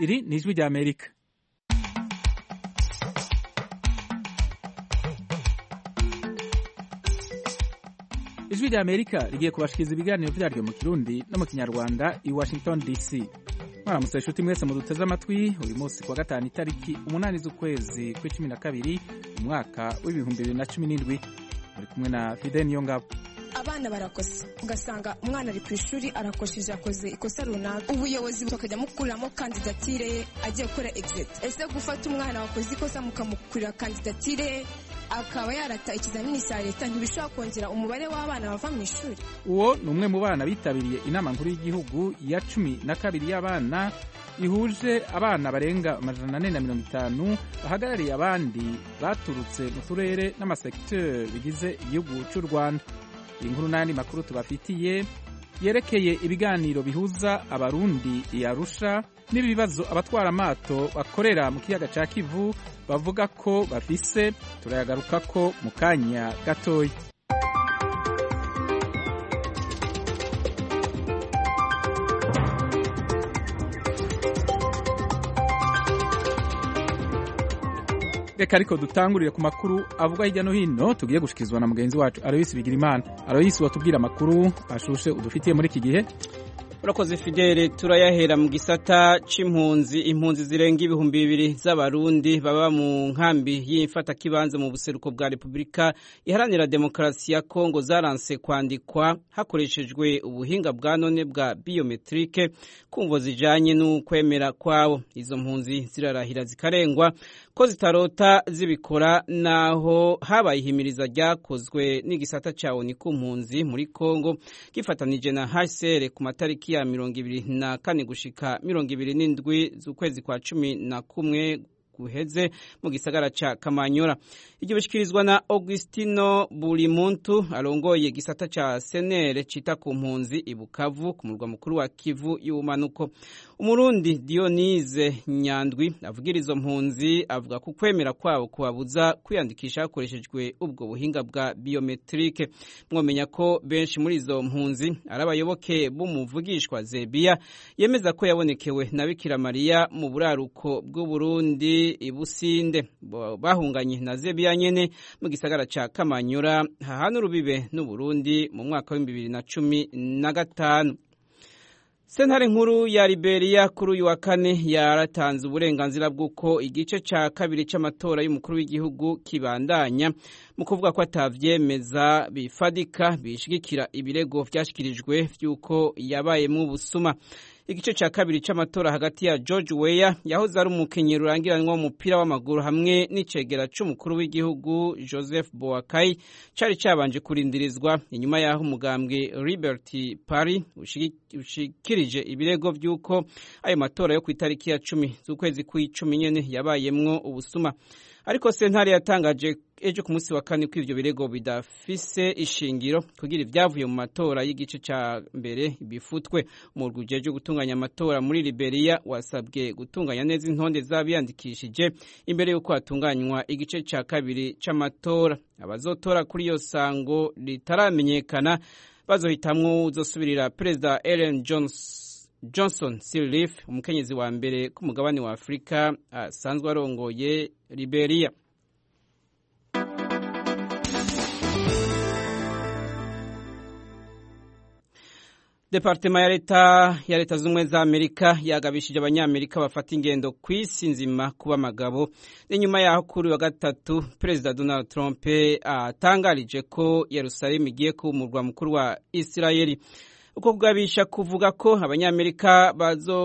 Iri ni ijwi rya Amerika. Ijwi rya Amerika rigiye kubashikiriza ibiganiro vyaryo mu Kirundi no mu Kinyarwanda i Washington DC. Mwaramutse inshuti mwese muduteze amatwi uyu munsi kwa gatanu itariki 8 z'ukwezi kwa12 umwaka w'2017 muri kumwe na Fidel Niyongabo. Abana barakosa ugasanga umwana ari ku ishuri arakosheje akoze ikosa runaka, ubuyobozi bukajya mukuramo kandidatire agiye gukora exit. Ese gufata umwana wakoze ikosa mukamukurira kandidatire akaba yarata ikizamini cya leta ntibishobora kongera umubare w'abana bava mu ishuri. Uwo ni umwe mu bana bitabiriye inama nkuru y'igihugu ya 12 y'abana ihuje abana barenga 450 bahagarariye abandi baturutse mu turere n'amasekiteri bigize igihugu cy'u Rwanda. Inkuru n'andi makuru tubafitiye yerekeye ibiganiro bihuza abarundi i Arusha n'ibibazo abatwara amato bakorera mu kiyaga ca Kivu bavuga ko bafise, turayagarukako mu kanya gatoya. Reka ariko dutangurire ku makuru avuga hirya no hino tugiye gushikizwa na mugenzi wacu Aloysi Bigirimana. Aloysi, watubwira amakuru ashushe udufitiye muri iki gihe? Urakoze Fidele, turayahera mu gisata c'impunzi. Impunzi zirenga 2,000 z'abarundi baba mu nkambi y'imfata kibanza mu buseruko bwa Republika Iharanira Demokarasi ya Kongo zaranse kwandikwa hakoreshejwe ubuhinga bwa none bwa biometrike kumvo zijanye n'ukwemera kwabo. Izo mpunzi zirarahira zikarengwa ko zitarota zibikora, naho habaye ihimiriza ryakozwe n'igisata ca ONU ku mpunzi muri Kongo gifatanije na HCR ku matariki ya 24 gushika 27 z'ukwezi kwa 11 guheze mu gisagara ca Kamanyora. Iryo bishikirizwa na Augustino Bulimuntu arongoye gisata ca Senere cita ku mpunzi i Bukavu ku murwa mukuru wa Kivu y'ubumanuko. Umurundi Dionise Nyandwi avugira izo mpunzi avuga ko kwemera kwabo kubabuza kwiyandikisha hakoreshejwe ubwo buhinga bwa biometrike. Mwomenya ko benshi muri izo mpunzi arabayoboke b'umuvugishwa Zebia yemeza ko yabonekewe na Bikira Mariya mu buraruko bw'u Burundi ibusinde. Bahunganye na Zebia nyene mu gisagara ca Kamanyura hahana urubibe n'u Burundi mu mwaka wa 2015. Sentare nkuru ya Liberia kuri uyu wa kane yaratanze uburenganzira bw'uko igice ca kabiri c'amatora y'umukuru w'igihugu kibandanya mu kuvuga ko atavyemeza bifadika bishigikira ibirego vyashikirijwe vy'uko yabayemwo ubusuma. Igice ca kabiri c'amatora hagati ya George Weah yahoze ari umukenyero urangiranwa w'umupira w'amaguru hamwe n'icegera c'umukuru w'igihugu Joseph Boakai cari cabanje kurindirizwa inyuma yaho umugambwe Liberty Party ushikirije ibirego vy'uko ayo matora yo ku itariki ya 10 z'ukwezi kw'icumi nyene yabayemwo ubusuma. Ariko sentare yatangaje ejo ku munsi wa kane ko ivyo birego bidafise ishingiro kugira ivyavuye mu matora y'igice ca mbere bifutwe. Umurwi ujeje gutunganya amatora muri Liberia wasabwe gutunganya neza intonde z'abiyandikishije imbere y'uko hatunganywa igice ca kabiri c'amatora. Abazotora kuri iyo sango ritaramenyekana bazohitamwo uzosubirira Perezida Ellen Johnson Sirleaf, umukenyezi wa mbere ku mugabane wa Afrika asanzwe arongoye Liberia. Departema ya leta z'umwe za Amerika yagabishije abanyamerika bafata ingendo kw'isi nzima kuba magabo. Inyuma yaho kuri wa gatatu Perezida Donald Trump atangarije ko Yerusalemu igiye kuba umurwa mukuru wa Isirayeli. Uko kugabisha kuvuga ko abanyamerika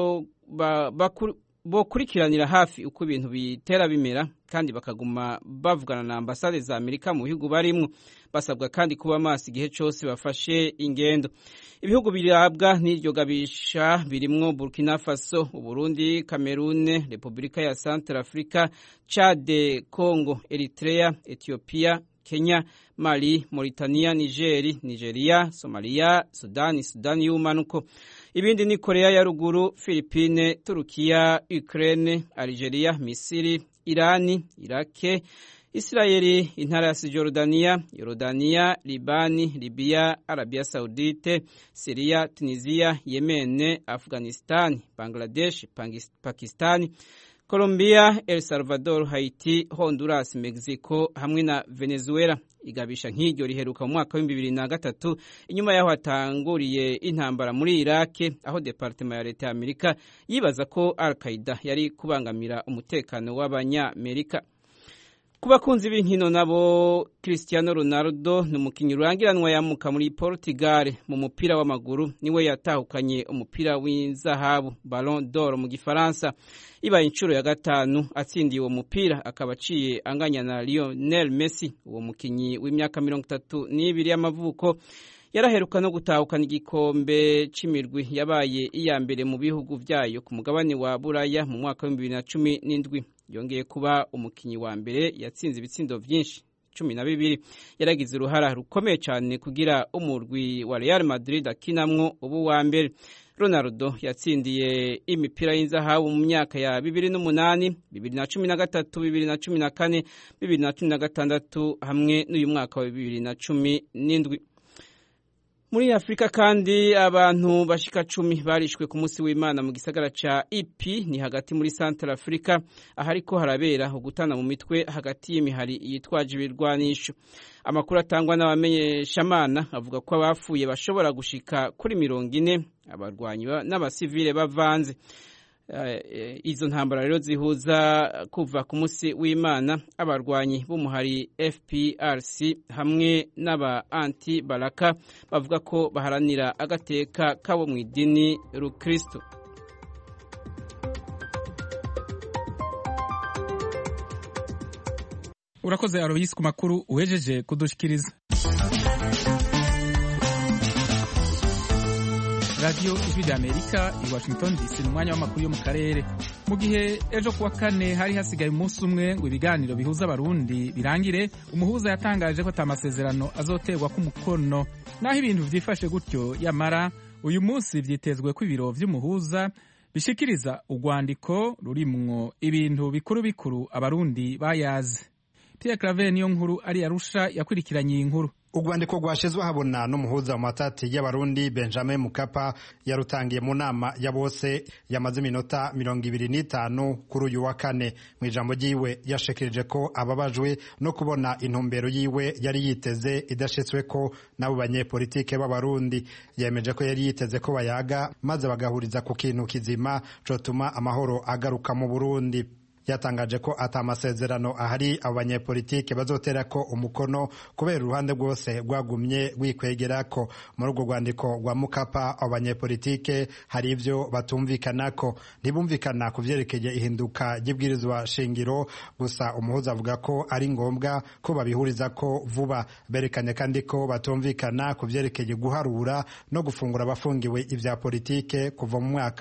bokurikiranira hafi uko ibintu bitera bimera kandi bakaguma bavugana na ambasade za Amerika mu bihugu barimwo. Basabwa kandi kuba maso igihe cyose bafashe ingendo. Ibihugu birabwa n'iryo gabisha birimwo Burkina Faso, Uburundi, Cameroon, Republika ya Centrafrica, Chad, Congo, Eritrea, Ethiopia, Kenya, Mali, Mauritania, Nigeria, Somalia, Sudani y'umanuko. Ibindi ni Korea ya ruguru, Philippines, Turukiya, Ukraine, Algeria, Misiri, Irani, Irake, Israeli, intara ya Cisjordania, Yorodania, Libani, Libya, Arabia Saudite, Syria, Tunisia, Yemen, Afghanistan, Bangladesh, Pakistan, Colombia, El Salvador, Haiti, Honduras, Mexico hamwe na Venezuela. Igabisha nk'iryo riheruka mu mwaka wa 2003 inyuma yaho hatanguriye intambara muri Iraq, aho Departement ya Leta ya Amerika yibaza ko Al-Qaeda yari kubangamira umutekano w'Abanyamerika. Ku bakunzi b'inkino nabo, Cristiano Ronaldo ni umukinnyi urangiranwa yamuka muri Portugal mu mupira w'amaguru, niwe yatahukanye umupira w'inzahabu Ballon d'Or mu Gifaransa. Ibaye inshuro ya gatanu atsindiye uwo mupira, akaba aciye anganya na Lionel Messi. Uwo mukinnyi w'imyaka 32 y'amavuko yaraheruka no gutahukana igikombe cy'imirwi yabaye iya mbere mu bihugu vyayo ku mugabane wa Buraya mu mwaka wa 2017. Yongeye kuba umukinyi wa mbere yatsinze ibitsindo vyinshi 12. Yaragize uruhara rukomeye cyane kugira umurwi wa Real Madrid akinamwo ubu wa mbere. Ronaldo yatsindiye imipira y'inzahabu mu myaka ya 2008, 2013, 2014, 2016 hamwe n'uyu mwaka wa 2017. Muri Afrika kandi abantu bashika 10 barishwe ku munsi w'Imana mu gisagara ca Ipi, ni hagati muri Central Africa, ahariko harabera ugutana mu mitwe hagati y'imihari yitwaje ibirwanisho. Amakuru atangwa n'abamenyeshamana avuga ko abafuye bashobora gushika kuri 40, abarwanyi n'abasivile bavanze. Izo ntambara rero zihuza kuva ku munsi w'Imana abarwanyi b'umuhari FPRC hamwe n'aba anti Balaka bavuga ko baharanira agateka kabo mu idini Rukristo. Urakoze Aloysi ku makuru uhejeje kudushikiriza. Radio Ijwi ry'Amerika i Washington DC mu mwanya w'amakuru yo mu karere. Mu gihe ejo kuwa kane hari hasigaye umunsi umwe ngo ibiganiro bihuza abarundi birangire, umuhuza yatangaje ko atamasezerano azoterwa ku mukono. Naho ibintu vyifashe gutyo, yamara uyu munsi vyitezwe ko ibiro vy'umuhuza bishikiriza urwandiko rurimwo ibintu bikuru bikuru abarundi bayaze. Pierre Claver niyo nkuru ari Arusha yakurikiranye iyi nkuru. Urwandiko rwashizwe habona n'umuhuza mu matati y'abarundi Benjamin Mkapa yarutangiye mu nama ya bose yamaze iminota 25 kuri uyu wa kane. Mu ijambo ryiwe yashikirije ko ababajwe no kubona intumbero yiwe yari yiteze idashitswe ko nabo banyepolitike b'abarundi. Yemeje ko yari yiteze ko bayaga maze bagahuriza ku kintu kizima cotuma amahoro agaruka mu Burundi. Yatangaje ko atamasezerano ahari abanyepolitike bazotera ko umukono kubera uruhande rwose rwagumye rwikwegera ko. Muri urwo rwandiko rwa Mukapa abanyepolitike hari ivyo batumvikanako. Ntibumvikana ku vyerekeye ihinduka ry'ibwirizwa shingiro, gusa umuhuza avuga ko ari ngombwa ko babihuriza ko vuba. Berekanye kandi ko batumvikana ku vyerekeye guharura no gufungura abafungiwe ivya politike kuva mu mwaka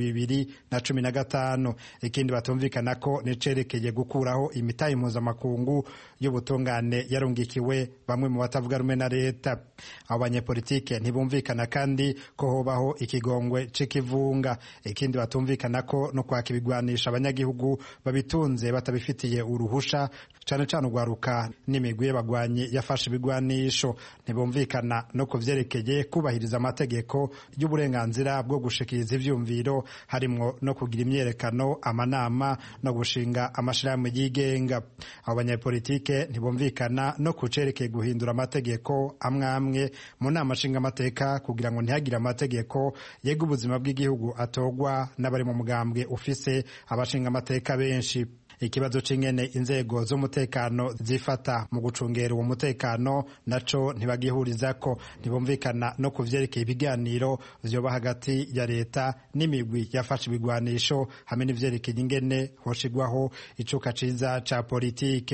w'2015. Ikindi batumvikana ko nicerekeye gukuraho imitahe mpuzamakungu y'ubutungane yarungikiwe bamwe mu batavuga rumwe na leta. Abanyepolitike ntibumvikana kandi ko hobaho ikigongwe c'ikivunga. Ikindi batumvikana ko no kwaka ibigwanisha abanyagihugu babitunze batabifitiye uruhusha, cane cane urwaruka n'imigwi y'abagwanyi yafashe ibigwanisho. Ntibumvikana no kuvyerekeye kubahiriza amategeko y'uburenganzira bwo gushikiriza ivyumviro, harimwo no kugira imyerekano, amanama no gushinga amashirahamwe yigenga. Abanyepolitike ntibumvikana no kucerekeye guhindura amategeko amwe mu nama nshinga amateka kugira ngo ntihagire amategeko yega ubuzima bw'igihugu atogwa n'abari mu mugambwe ufise abashinga amateka benshi. Ikibazo c'ingene inzego z'umutekano zifata mu gucungera uwo mutekano naco ntibagihurizako. Ntibumvikana no kuvyerekeye ibiganiro vyoba hagati ya leta n'imigwi yafashe ibigwanisho hamwe n'ivyerekeye ingene hoshigwaho icuka ciza ca politike.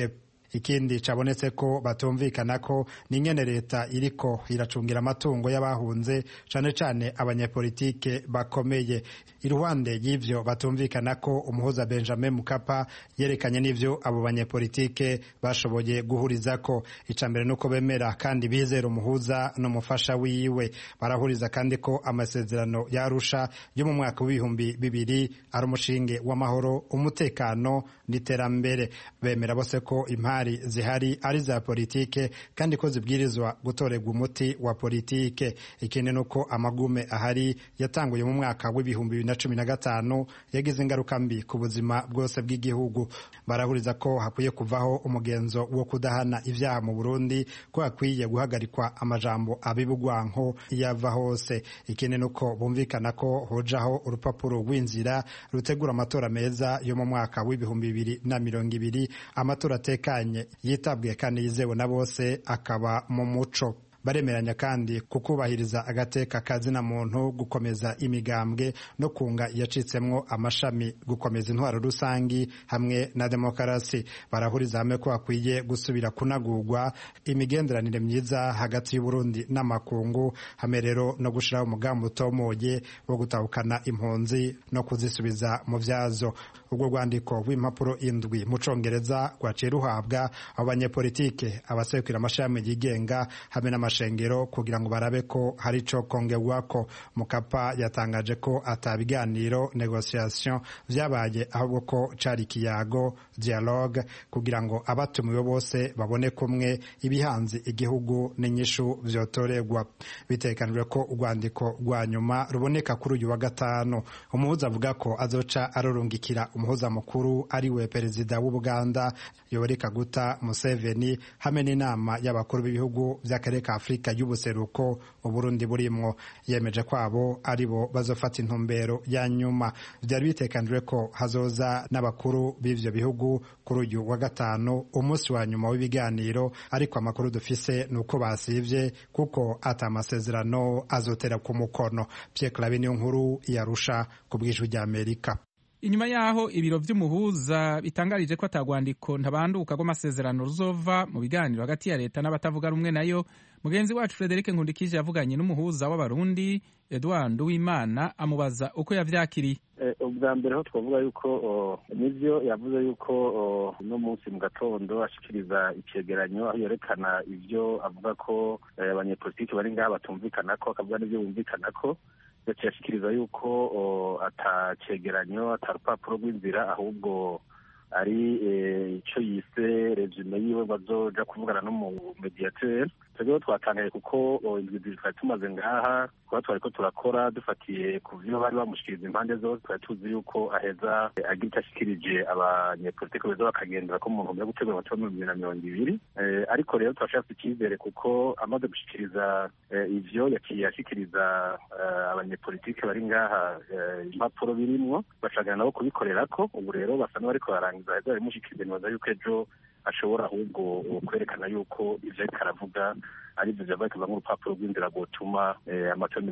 ikindi cabonetse ko batumvikana ko n'ingene leta iriko iracungira amatungo y'abahunze cane cane abanyepolitike bakomeye. Iruhande y'ivyo batumvikana ko umuhuza Benjamin Mkapa yerekanye n'ivyo abo banyepolitike bashoboye guhurizako. Icambere nuko bemera kandi bizera umuhuza n'umufasha wiwe. Barahuriza kandi ko amasezerano ya Arusha yo mu mwaka w'ibihumbi bibiri ari umushinge w'amahoro, umutekano n'iterambere. Bemera bose ko impari zihari ari za politike kandi ko zibwirizwa gutorerwa umuti wa politike. Ikindi nuko amagume ahari yatanguye mu mwaka w'ibihumbi 2015 yagize ingaruka mbi ku buzima bwose bw'igihugu. Barahuriza ko hakwiye kuvaho umugenzo wo kudahana ivyaha mu Burundi, ko hakwiye guhagarikwa amajambo abibugwanko yava hose. Ikindi nuko bumvikana ko hojaho urupapuro rw'inzira rutegura amatora meza yo mu mwaka w'ibihumbi 2020, amatora atekanye, yitabwiye kandi yizewe na bose, akaba mu muco. Baremeranya kandi kukubahiriza agateka kazina muntu, gukomeza imigambwe no kunga yacitsemwo amashami, gukomeza intwaro rusangi hamwe na demokarasi. Barahuriza hamwe ko hakwiye gusubira kunagurwa imigenderanire myiza hagati y'Uburundi n'amakungu, hamwe rero no gushiraho umugambi utomoye wo gutahukana impunzi no kuzisubiza mu vyazo. Ubwo rwandiko rw'impapuro 7 mu Congereza rwaciye ruhabwa abanyepolitike, abasekura amashami yigenga hamwe n'amashengero kugira ngo barabe ko hari ico kongerwako. Mukapa yatangaje ko atabiganiro negotiation vyabaye, ahubwo ko cari kiyago dialogue kugira ngo abatumiwe bose babone kumwe ibihanze igihugu n'inyishu vyotorerwa. Bitekanijwe ko urwandiko rwa nyuma ruboneka kuri uyu wa gatanu. Umuhuza avuga ko azoca arorungikira umuhuza mukuru ariwe perezida w'Ubuganda Yoweri Kaguta Museveni hamwe n'inama y'abakuru b'ibihugu vy'akarere ka Afrika y'ubuseruko Uburundi burimwo. Yemeje ko abo aribo bazofata intumbero ya nyuma. Vyari bitekanijwe ko hazoza n'abakuru b'ivyo bihugu kuri uyu wa gatanu, umunsi wa nyuma w'ibiganiro, ariko amakuru dufise nuko basivye kuko ata amasezerano azotera ku mukono. Pierre Claver niyo nkuru yarusha ku bw'ijwi rya Amerika. Inyuma yaho ibiro vy'umuhuza bitangarije ko atagwandiko ntabanduka rw'amasezerano ruzova mu biganiro hagati ya leta n'abatavuga rumwe nayo, mugenzi wacu Frederic Nkundikije yavuganye n'umuhuza w'abarundi Edouard Nduwimana amubaza uko yavyakiriye. Ubwa mbere ho twavuga yuko nivyo yavuze yuko no munsi mu gatondo ashikiriza icegeranyo aho yerekana ivyo avuga ko abanyepolitiki bari ngaha batumvikana ko, akavuga n'ivyo bumvikana ko. Yashikiriza yuko atacegeranyo, atarupapuro rw'inzira, ahubwo ari ico yise resume yiwe bazoja kuvugana no mu mediateur. Twebwe twatangaye kuko indwi twari tumaze ngaha kuba twariko turakora dufatiye ku vyo bari bamushikiriza impande zose. Twari tuzi yuko aheza agira icyo ashikirije abanyepolitiki beza bakagendera ko mu ntumbero yo gutegura amatora mu 2020. Ariko rero turashaka icyizere kuko amaze gushikiriza ivyo yaciye ashikiriza abanyepolitiki bari ngaha impapuro birimwo, bacagana nabo kubikorerako. Ubu rero basa n'abariko barangiza aheza barimushikiriza, nibaza yuko ejo ashobora ahubwo kwerekana yuko ivyo ariko aravuga ari byo byabaye kuva nk'urupapuro rw'inzira rwotuma amatora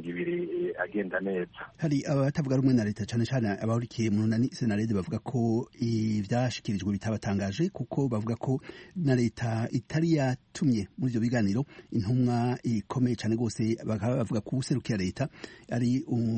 2020 agenda neza. Hari abatavuga rumwe na leta cyane cyane abahurikiye mu runani Senarede bavuga ko ivyashikirijwe bitabatangaje, kuko bavuga ko na leta itari yatumye muri ivyo biganiro intumwa ikomeye cyane gose. Bavuga ko userukira leta ari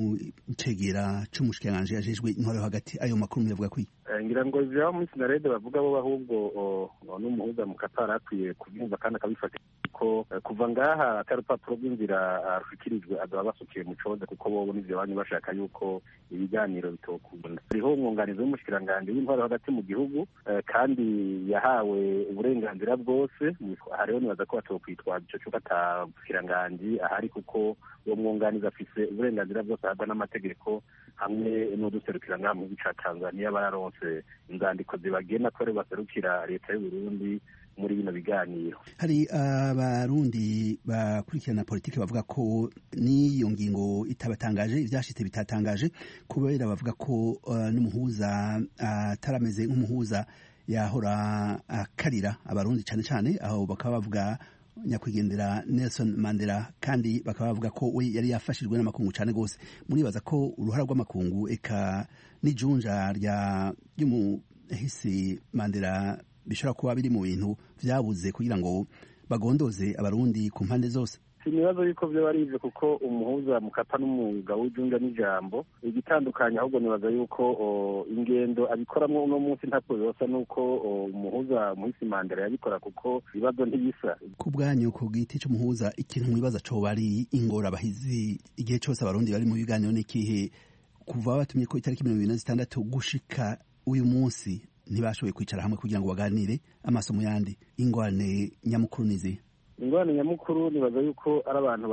icegera c'umushikiranganje ajejwe intwaro hagati. Ayo makuru yavuga ko ngira ngo ivyo muri Senarede bavuga bo ahubwo n'umuhuza Mukapa akwiye kubyumva kandi akabifata ko kuva ngaha atari urupapuro rw'inzira rushikirijwe azaba basukiye mu coze, kuko bobo n'ivyo banyu bashaka yuko ibiganiro bitokunda. Hariho umwunganizi w'umushikiranganje w'intwaro hagati mu gihugu kandi yahawe uburenganzira bwose. Hariho nibaza ko batokwitwaza ico cuko atamushikiranganje ahari, kuko uwo mwunganizi afise uburenganzira bwose ahabwa n'amategeko, hamwe n'uduserukira ngaha mu gihugu ca Tanzania bararonse inzandiko zibagena ko baserukira leta y'u Burundi muri bino biganiro. Hari abarundi bakurikirana politiki bavuga ko n'iyo ngingo itabatangaje, ivyashitse bitatangaje, kubera bavuga ko n'umuhuza atarameze nk'umuhuza yahora akarira abarundi cyane cyane, aho bakaba bavuga nyakwigendera Nelson Mandela, kandi bakaba bavuga ko we yari yafashijwe n'amakungu cyane gose. Muribaza ko uruhara rw'amakungu eka n'ijunja ry'umuhisi Mandela bishobora kuba biri mu bintu vyabuze kugira ngo bagondoze abarundi ku mpande zose. Sinibazo yuko vyo barivyo kuko umuhuza Mukapa n'umwuga w'ijunja n'ijambo igitandukanye, ahubwo nibaza yuko ingendo abikoramwo uno munsi ntako yosa nuko umuhuza Muhisi Mandela yabikora, kuko ibibazo ntibisa. Ku bwanyu ku giti c'umuhuza, ikintu mwibaza coba ari ingorabahizi igihe cose abarundi bari mu biganiro n'ikihe? Kuva batumye ko itariki 26 gushika uyu munsi ntibashoboye kwicara hamwe kugira ngo baganire amaso mu yandi. Ingorane nyamukuru nizi? Ingorane nyamukuru nibaza yuko ari abantu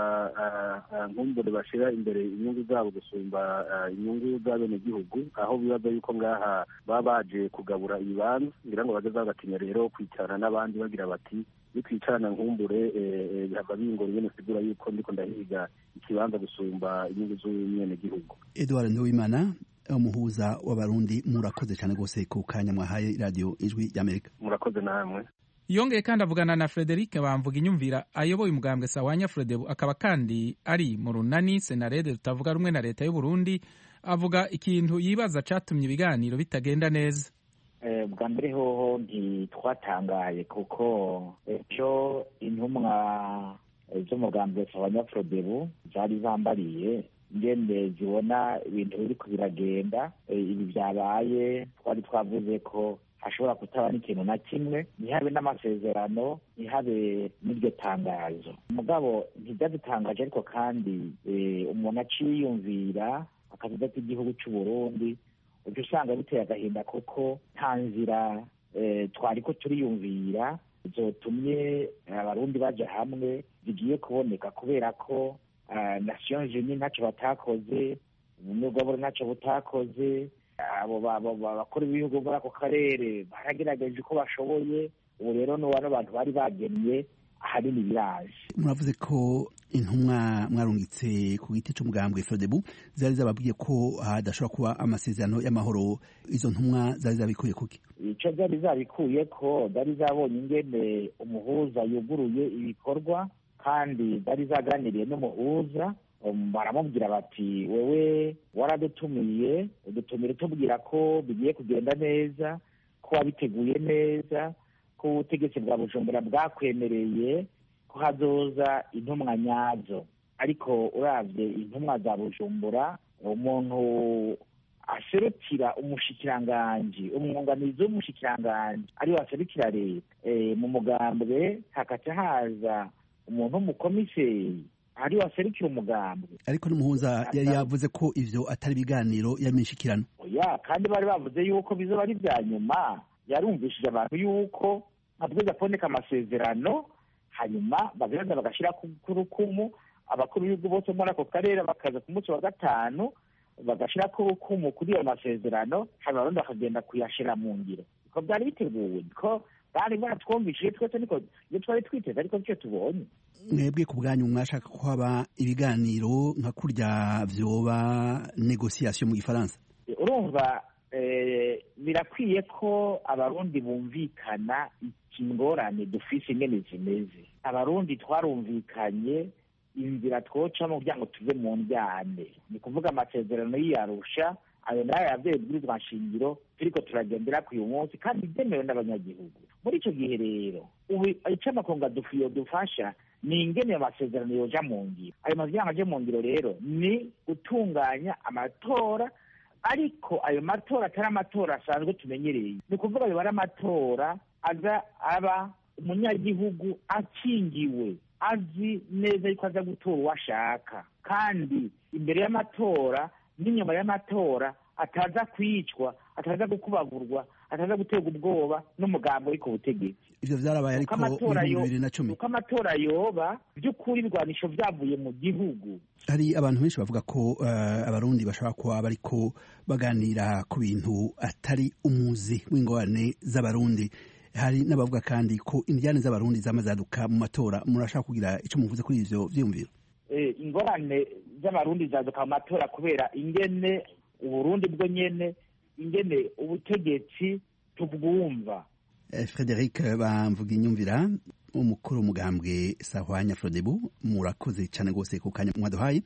nkumbure bashira imbere inyungu zabo gusumba inyungu z'abenegihugu, aho bibaza yuko ngaha baba baje kugabura ibibanza, ngira ngo bageze bagatinya rero kwicarana n'abandi bagira bati bitwicarana nkumbure bihava bingora nyene sigura yuko ndiko ndahiga ikibanza gusumba inyungu z'umunyagihugu. Edouard Nduwimana, umuhuza w'abarundi, murakoze cyane gose ku kanya mwahaye radio Ijwi ry'Amerika. Murakoze namwe. Yongeye kandi avugana na Frederic Bamvuga Inyumvira ayoboye umugambwe Sawanya Frodebu, akaba kandi ari mu runani Senarede rutavuga rumwe na leta y'u Burundi. Avuga ikintu yibaza catumye ibiganiro bitagenda neza. Bwa mbere hoho ntitwatangaye kuko ejo intumwa z'umugambwe Sawanya Frodebu zari zambariye ngende zibona ibintu biriko biragenda. Ibi byabaye twari twavuze ko hashobora kutaba n'ikintu na kimwe, ntihabe n'amasezerano, ntihabe n'iryo tangazo. Mugabo ntibyadutangaje, ariko kandi umuntu aciyumvira akavuga ati igihugu cy'u Burundi ujya usanga biteye agahinda, kuko nta nzira twariko turiyumvira zotumye abarundi baja hamwe zigiye kuboneka, kubera ko Nations Unies ntacyo batakoze, ubumwe bw'aboro ntacyo butakoze, abo bakora ibihugu muri ako karere baragerageje uko bashoboye. Ubu rero n'uwano bantu bari bagennye ahanini biraje. Muravuze ko intumwa mwarungitse ku giti c'umugambwe Frodebu zari zababwiye ko hadashobora kuba amasezerano y'amahoro. Izo ntumwa zari zabikuye kuki? Ico zari zabikuye ko zari zabonye ingene umuhuza yuguruye ibikorwa, kandi zari zaganiriye n'umuhuza. Baramubwira bati wewe waradutumiye, udutumire tubwira ko bigiye kugenda neza, ko wabiteguye neza, ko ubutegetsi bwa Bujumbura bwakwemereye ko hazoza intumwa nyazo. Ariko uravye intumwa za Bujumbura, umuntu aserukira umushikiranganji, umwunganizi w'umushikiranganji ariwe aserukira leta mu mugambwe, hakaca haza umuntu w'umukomiseri ari waserukira umugambwe. Ariko n'umuhuza yari yavuze ko ivyo atari biganiro y'amishikirano. Oya, kandi bari bavuze yuko bizoba ari bya nyuma. Yarumvishije abantu yuko abweza kuboneka amasezerano, hanyuma bagaza bagashira ku rukumu abakuru b'ibihugu bose muri ako karere, bakaza ku munsi wa gatanu bagashira ku rukumu kuri ayo masezerano, hanyuma abarundi bakagenda kuyashira mu ngiro. Ko byari biteguwe, ko bari baratwumvishije twese, niko iyo twari twiteze, ariko nicyo tubonye. Mwebwe ku bwanyu mwashaka ko haba ibiganiro nka kurya vyoba negociation mu Gifaransa? Urumva birakwiye ko abarundi bumvikana ikingorane dufise ingene zimeze. Abarundi twarumvikanye inzira twocamo kugira ngo tuve mu njyane, ni kuvuga amasezerano y'Arusha, ayo nayo yavyeyi bw'irwa nshingiro turiko turagendera ku uyu munsi, kandi byemewe n'abanyagihugu. Muri ico gihe rero ubu ico amakunga dufasha ni ingene amasezerano yoja mu ngiro. Ayo mavyanga aje mu ngiro rero ni gutunganya amatora, ariko ayo matora atari amatora asanzwe tumenyereye. Ni kuvuga ayo bari amatora aza aba umunyagihugu akingiwe, azi neza yuko aza gutora uwo ashaka, kandi imbere y'amatora n'inyuma y'amatora ataza kwicwa, ataza gukubagurwa, ataza guterwa ubwoba n'umugambo uri ku butegetsi. Ivyo vyarabaye ariko mu 2010. Uko amatora yoba by'ukuri ibigwanisho vyavuye mu gihugu. Hari abantu benshi bavuga ko abarundi bashobora kuba bariko baganira ku bintu atari umuzi w'ingorane z'abarundi. Hari n'abavuga kandi ko indyane z'abarundi zamazaduka mu matora. Murashaka kugira ico muvuze kuri ivyo vyumviro? Ingorane z'abarundi zaduka mu matora kubera ingene Uburundi bwo nyene, ingene ubutegetsi tubwumva. Frederic Bamvuga Inyumvira, umukuru w'umugambwe Sahwanya Frodebu, murakoze cyane rwose ku kanya mwaduhaye.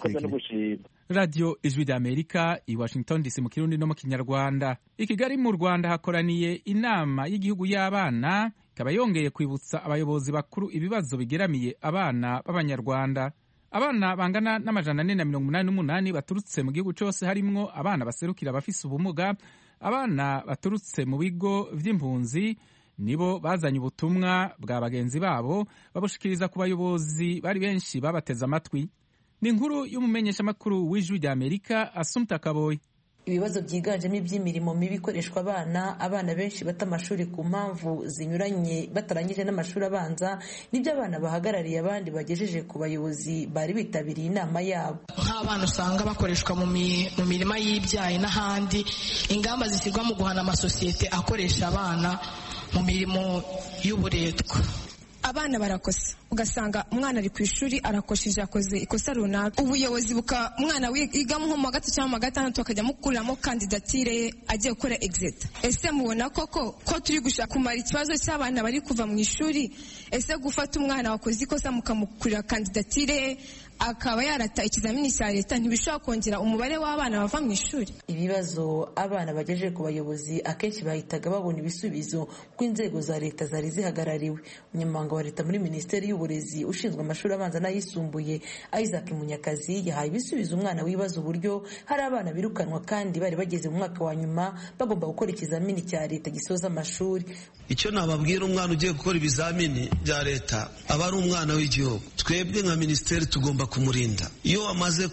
Radio Ijwi ry'Amerika i Washington DC mu Kirundi no mu Kinyarwanda. I Kigali mu Rwanda hakoraniye inama y'igihugu y'abana, ikaba yongeye kwibutsa abayobozi bakuru ibibazo bigeramiye abana b'Abanyarwanda. Abana bangana n'amajana 488 baturutse mu gihugu cyose, harimwo abana baserukira abafise ubumuga, abana baturutse mu bigo vy'impunzi, nibo bazanye ubutumwa bwa bagenzi babo babushikiriza ku bayobozi bari benshi babateze amatwi. Ni inkuru y'umumenyeshamakuru w'Ijwi ry'Amerika Assumpta Kaboyi. Ibibazo byiganjemo iby'imirimo mibi ikoreshwa abana benshi bata amashuri ku mpamvu zinyuranye batarangije n'amashuri abanza, nibyo abana bahagarariye abandi bagejeje ku bayobozi bari bitabiriye inama yabo. Nk'abana usanga bakoreshwa mu mirima y'ibyayi n'ahandi, ingamba zishyirwa mu guhana amasosiyete akoresha abana mu mirimo y'uburetwa. Abana barakosa, ugasanga umwana ari ku ishuri arakosheje, akoze ikosa runaka, ubuyobozi umwana wiga nko mu gatatu cyangwa mu gatandatu akajya mukuriramo kandidatire ye agiye gukora exit. Ese mubona koko ko turi gushaka kumara ikibazo cy'abana bari kuva mu ishuri? Ese gufata umwana wakoze ikosa mukamukurira kandidatire ye akaba yarata ikizamini cya leta ntibishobora kongera umubare w'abana bava mu ishuri? Ibibazo abana bagejeje ku bayobozi akenshi bahitaga babona ibisubizo kuko inzego za leta zari zihagarariwe. Umunyamabanga wa leta muri Minisiteri y'Uburezi ushinzwe amashuri abanza n'ayisumbuye Isaac Munyakazi yahaye ibisubizo umwana wibaza uburyo hari abana birukanwa kandi bari bageze mu mwaka wa nyuma bagomba gukora ikizamini cya leta gisoza amashuri. Icyo nababwira, umwana ugiye gukora ibizamini bya leta aba ari umwana w'igihugu. Twebwe nka minisiteri tugomba kumurinda. Iyo wamaze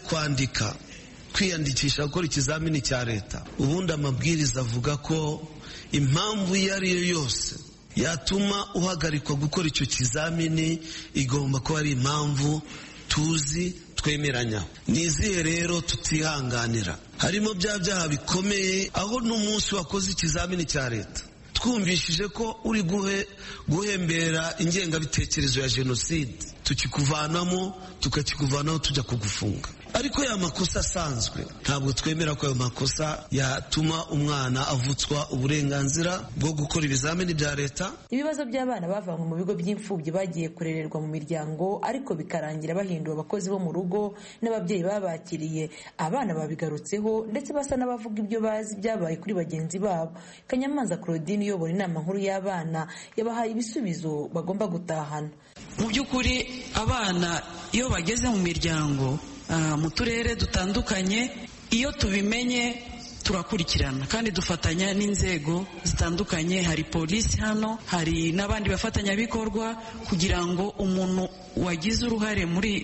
kwiyandikisha gukora ikizamini cya leta, ubundi amabwiriza avuga ko impamvu iyo ari yo yose yatuma uhagarikwa gukora icyo kizamini igomba kuba ari impamvu tuzi twemeranya. Ni izihe rero tutihanganira? Harimo bya byaha bikomeye, aho n'umunsi wakoze ikizamini cya leta twumvishije ko uri guhembera ingengabitekerezo ya jenoside, tukikuvanamo tujya kugufunga. Ariko ya makosa asanzwe ntabwo twemera ko ayo makosa yatuma umwana avutswa uburenganzira bwo gukora ibizamini bya leta. Ibibazo by'abana bavanywe mu bigo by'imfubyi bagiye kurererwa mu miryango ariko bikarangira bahinduwe abakozi bo mu rugo n'ababyeyi babakiriye, abana babigarutseho ndetse basa n'abavuga ibyo bazi byabaye kuri bagenzi babo. Kanyamanza Claudine uyobora inama nkuru y'abana yabahaye ibisubizo bagomba gutahana. Mu by'ukuri abana iyo bageze mu miryango mu turere dutandukanye, iyo tubimenye turakurikirana kandi dufatanya n'inzego zitandukanye. Hari polisi hano, hari n'abandi bafatanyabikorwa kugira ngo umuntu wagize uruhare muri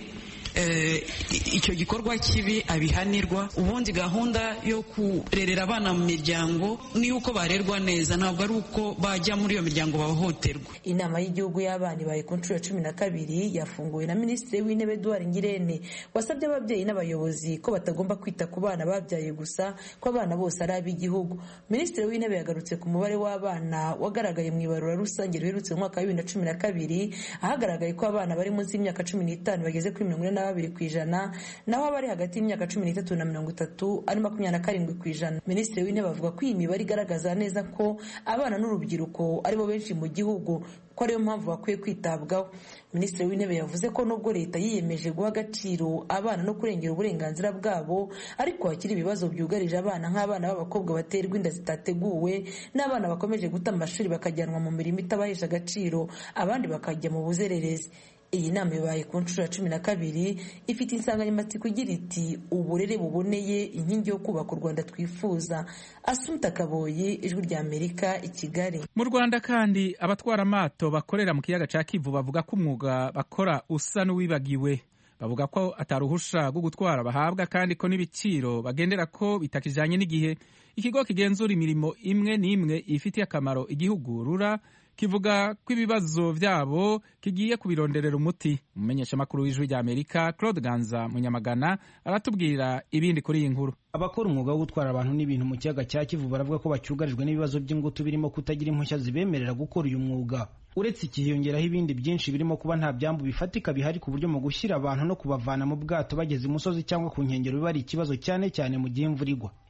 icyo gikorwa kibi abihanirwa. Ubundi gahunda yo kurerera abana mu miryango ni uko barerwa neza, ntabwo ari uko bajya muri iyo miryango bahohoterwa. Inama y'igihugu y'abana ibaye ku nshuro ya 12 yafunguwe na Minisitiri w'Intebe Edouard Ngirente wasabye ababyeyi n'abayobozi ko batagomba kwita ku bana babyaye gusa, ko abana bose ari ab'igihugu. Minisitiri w'Intebe yagarutse ku mubare w'abana wagaragaye mu ibarura rusange riherutse mu mwaka wa 2012, ahagaragaye ko abana bari munsi y'imyaka 15 bageze kuri 42%, naho abari hagati y'imyaka 13 na 30 ari 27%. Minisitiri w'Intebe avuga ko iyi mibare igaragaza neza ko abana n'urubyiruko aribo benshi mu gihugu, ko ariyo mpamvu bakwiye kwitabwaho. Minisitiri w'Intebe yavuze ko nubwo leta yiyemeje guha agaciro abana no kurengera uburenganzira bwabo, ariko hakiri ibibazo byugarije abana nk'abana b'abakobwa baterwa inda zitateguwe, n'abana bakomeje guta amashuri bakajyanwa mu mirimo itabahesha agaciro, abandi bakajya mu buzererezi. Iyi nama ibaye ku nshuro ya 12 ifite insanganyamatsiko igira iti uburere buboneye, inkingi yo kubaka u Rwanda twifuza. Assumpta Kaboyi, Ijwi ry'Amerika, i Kigali. Mu Rwanda kandi abatwara amato bakorera mu kiyaga ca Kivu bavuga ko umwuga bakora usa n'uwibagiwe. Bavuga ko ataruhusha rwo gutwara bahabwa kandi ko n'ibiciro bagendera ko bitakijanye n'igihe. Ikigo kigenzura imirimo imwe n'imwe ifitiye akamaro igihugu RURA kivuga ko ibibazo vyabo kigiye kubironderera umuti. Umumenyeshamakuru w'Ijwi ry'Amerika Claude Ganza Munyamagana aratubwira ibindi kuri iyi nkuru. Abakora umwuga wo gutwara abantu n'ibintu mu kiyaga cya Kivu baravuga ko bacyugarijwe n'ibibazo by'ingutu birimo kutagira impushya zibemerera gukora uyu mwuga. Uretse ikiyongeraho ibindi byinshi birimo kuba nta byambu bifatika bihari ku buryo mu gushyira abantu no kubavana mu bwato bageze imusozi cyangwa ku nkengero biba ari ikibazo cyane cyane mu gihe imvura igwa.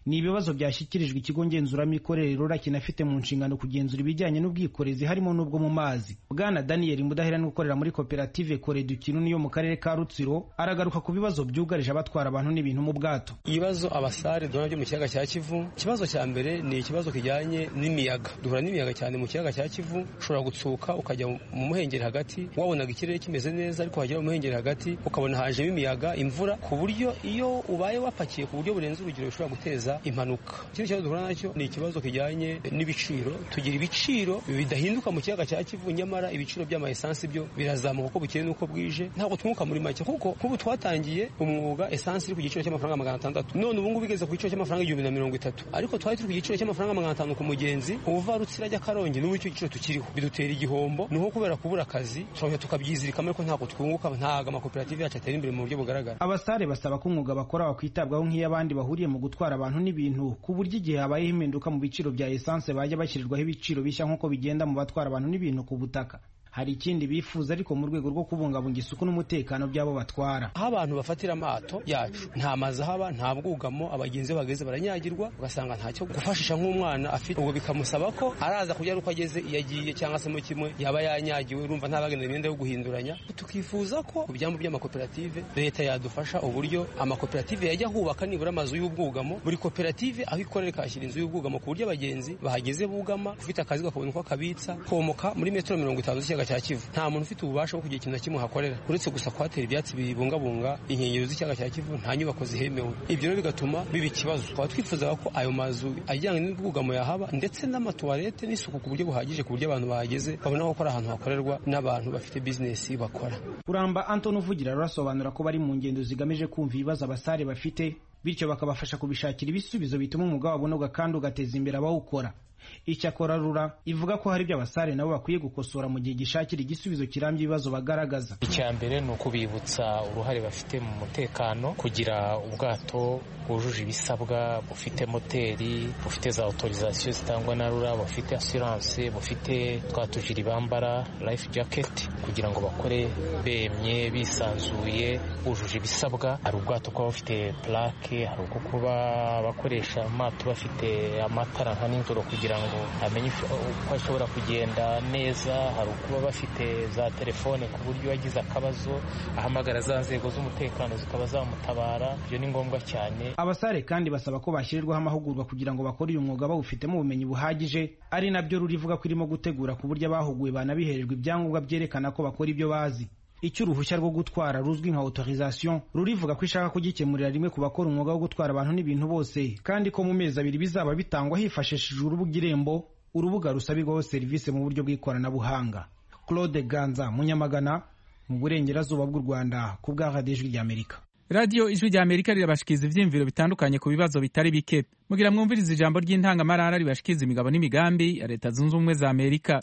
ni ibibazo byashyikirijwe ikigo ngenzuramikorere RORA kinafite mu nshingano kugenzura ibijyanye n'ubwikorezi harimo n'ubwo mu mazi. Bwana Daniel Mudaheranwa ukorera muri koperative Koredu Kinuni yo mu karere ka Rutsiro aragaruka ku bibazo byugarije abatwara abantu n'ibintu mu bwato. Ibibazo abasare duhura byo mu kiyaga cya Kivu, ikibazo cya mbere ni ikibazo kijyanye n'imiyaga. Duhura n'imiyaga cyane mu kiyaga cya Kivu, ushobora gutsuka ukajya mu muhengeri hagati, wabonaga ikirere kimeze neza ariko wagera mu muhengeri hagati ukabona hajemo imiyaga, imvura, ku buryo iyo ubaye wapakiye ku buryo burenze urugero bishobora guteza impanuka. Ikindi kibazo duhura nacyo ni ikibazo kijyanye n'ibiciro. Tugira ibiciro bidahinduka mu kiyaga cya Kivu, nyamara ibiciro by'ama essence byo birazamuka uko bukeye n'uko bwije. Ntabwo twunguka muri make kuko nk'ubu twatangiye umwuga essence iri ku giciro cy'amafaranga 600, none ubu ngubu bigeze ku giciro cy'amafaranga 1030, ariko twari turi ku giciro cy'amafaranga 500 ku mugenzi uva Rutsiro ajya Karongi. N'ubu icyo giciro tukiriho bidutera igihombo, nuko kubera kubura akazi twongera tukabyizirikamo, ariko ntabwo twunguka, ntaga amakoperative yacu atera imbere mu buryo bugaragara. Abasare basaba ko umwuga bakora wakwitabwaho nk'iy'abandi bahuriye mu gutwara abantu n'ibintu, ku buryo igihe habayeho impinduka mu biciro bya essence bajya bashyirirwaho ibiciro bishya nk'uko bigenda mu batwara abantu n'ibintu ku butaka. Hari ikindi bifuza ariko mu rwego rwo kubungabunga isuku n'umutekano by'abo batwara. Aho abantu bafatira amato yacu nta mazi haba, nta bwugamo, abagenzi bageze baranyagirwa, ugasanga ntacyo gufashisha nk'umwana afite, ubwo bikamusaba ko araza kujya uko ageze iyo agiye, cyangwa se mu kimwe yaba yanyagiwe, urumva ntabagenera imyenda yo guhinduranya. Tukifuza ko ku byambo by'amakoperative leta yadufasha uburyo amakoperative yajya hubaka nibura amazu y'ubwugamo, buri koperative aho ikorera ikashyira inzu y'ubwugamo ku buryo abagenzi bahageze bugama, ufite akazi gakabona uko akabitsa, komoka muri metero 50 z'ikiyaga cya Kivu. Nta muntu ufite ububasha bwo kugira ikintu na kimwe hakorera uretse gusa kwatera ibyatsi bibungabunga inkengero z'ikiyaga cya Kivu, nta nyubako zihemewe. Ibyo rero bigatuma biba ikibazo. Twaba twifuzaga ko ayo mazu ajyanye n'ubwugamo yahaba, ndetse n'amatuwarete n'isuku ku buryo buhagije, ku buryo abantu bahageze babona ko ari ahantu hakorerwa n'abantu bafite business bakora. Uramba Anton Uvugira rurasobanura ko bari mu ngendo zigamije kumva ibibazo abasare bafite, bityo bakabafasha kubishakira ibisubizo bituma umwuga wabo unoga kandi ugateza imbere abawukora. Icyakora RURA ivuga ko hari ibyo abasare nabo bakwiye gukosora mu gihe gishakira igisubizo kirambye ibibazo bagaragaza. Icya mbere ni ukubibutsa uruhare bafite mu mutekano, kugira ubwato bwujuje ibisabwa, bufite moteri, bufite za autorisation zitangwa na RURA, bufite assurance, bufite twatujiri bambara life jacket, kugira ngo bakore bemye bisanzuye bujuje ibisabwa. Hari ubwato kuba bufite plaque, hari uko kuba bakoresha amato bafite amatara nka nijoro kugira ngo amenye uko ashobora kugenda neza, hari ukuba bafite za telefone ku buryo yagize akabazo ahamagara za nzego z'umutekano zikaba zamutabara. Ibyo ni ngombwa cyane. Abasare kandi basaba ko bashyirirwaho amahugurwa kugira ngo bakore uyu mwuga bawufitemo ubumenyi buhagije, ari nabyo rurivuga ko irimo gutegura ku buryo abahuguwe banabihererwa ibyangombwa byerekana ko bakora ibyo bazi. Icyo uruhushya rwo gutwara ruzwi nka autorisation rurivuga ko ishaka kugikemurira rimwe ku bakora umwuga wo gutwara abantu n'ibintu bose, kandi ko mu mezi 2 bizaba bitangwa hifashishijwe urubuga Irembo, urubuga rusabirwaho serivisi mu buryo bw'ikoranabuhanga. Claude Ganza, Munyamagana, mu burengerazuba bw'u Rwanda, ku bwa Radio Ijwi ry'Amerika. Radio Ijwi ry'Amerika rirabashikiza ivyimviro bitandukanye ku bibazo bitari bike. Mugira mwumviriza ijambo ry'intangamarara ribashikiza imigabo n'imigambi ya Leta Zunze Ubumwe za Amerika.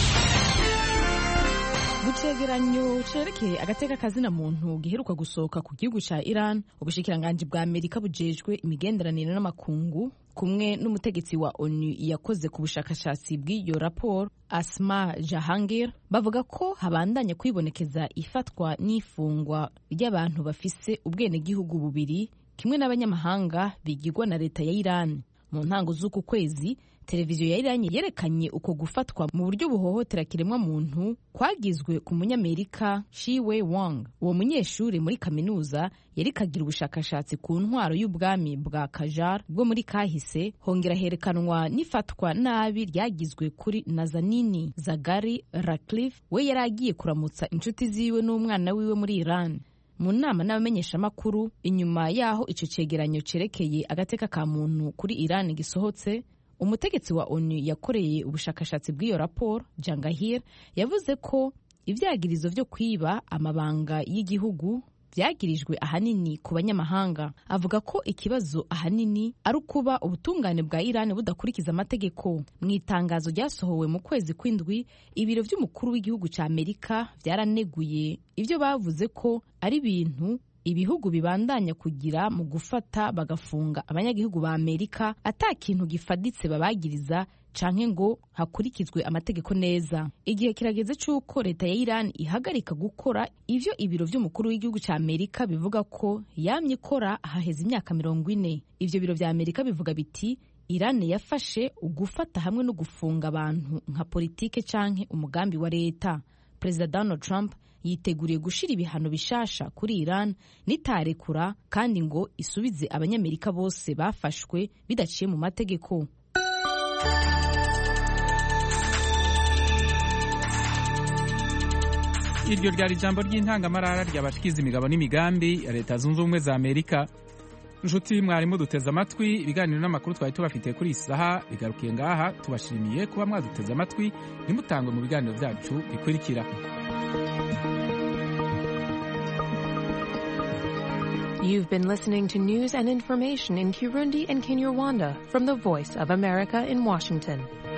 Mu cegeranyo cerekeye agateka kazina muntu giheruka gusohoka ku gihugu ca Iran, ubushikiranganji bwa Amerika bujejwe imigenderanire n'amakungu kumwe n'umutegetsi wa ONU yakoze ku bushakashatsi bw'iyo raporo Asma Jahangir bavuga ko habandanya kwibonekeza ifatwa n'ifungwa ry'abantu bafise ubwenegihugu bubiri kimwe n'abanyamahanga bigirwa na leta ya Iran. Mu ntango z'uku kwezi televiziyo ya Iran yerekanye uko gufatwa mu buryo buhohotera kiremwa muntu kwagizwe ku munyamerika Shiwe Wang. Uwo munyeshuri muri kaminuza yari kagira ubushakashatsi ku ntwaro y'ubwami bwa Qajar bwo muri kahise, hongera herekanwa n'ifatwa nabi ryagizwe kuri Nazanin Zaghari Ratcliffe, we yari agiye kuramutsa inshuti ziwe n'umwana wiwe muri Iran. Mu nama n'abamenyeshamakuru inyuma yaho ico cegeranyo cerekeye agateka ka muntu kuri Iran gisohotse, umutegetsi wa ONU yakoreye ubushakashatsi bw'iyo raporo Jangahir yavuze ko ivyagirizo vyo kwiba amabanga y'igihugu vyagirijwe ahanini ku banyamahanga. Avuga ko ikibazo ahanini ari ukuba ubutungane bwa Iran budakurikiza amategeko. Mu itangazo ryasohowe mu kwezi kw'indwi, ibiro vy'umukuru w'igihugu ca Amerika vyaraneguye ivyo bavuze ko ari ibintu ibihugu bibandanya kugira mu gufata bagafunga abanyagihugu ba Amerika ata kintu gifaditse babagiriza canke ngo hakurikizwe amategeko neza. Igihe kirageze c'uko leta ya Iran ihagarika gukora ivyo ibiro vy'umukuru w'igihugu ca Amerika bivuga ko yamye ikora haheze imyaka 40. Ivyo biro vya Amerika bivuga biti Iran yafashe ugufata hamwe no gufunga abantu nka politike canke umugambi wa leta. Perezida Donald Trump yiteguriye gushira ibihano bishasha kuri Iran nitarekura kandi ngo isubize abanyamerika bose bafashwe bidaciye mu mategeko. Iryo ryari ijambo ry'intangamarara ry'abashikiza imigabo n'imigambi ya Leta Zunze Ubumwe za Amerika. Nshuti mwarimu duteze amatwi ibiganiro n'amakuru twari tubafitiye kuri isaha bigarukiye ngaha. Tubashimiye kuba mwaduteze amatwi, nimutangwe mu biganiro byacu bikurikira. You've been listening to news and information in Kirundi and Kinyarwanda from the Voice of America in Washington.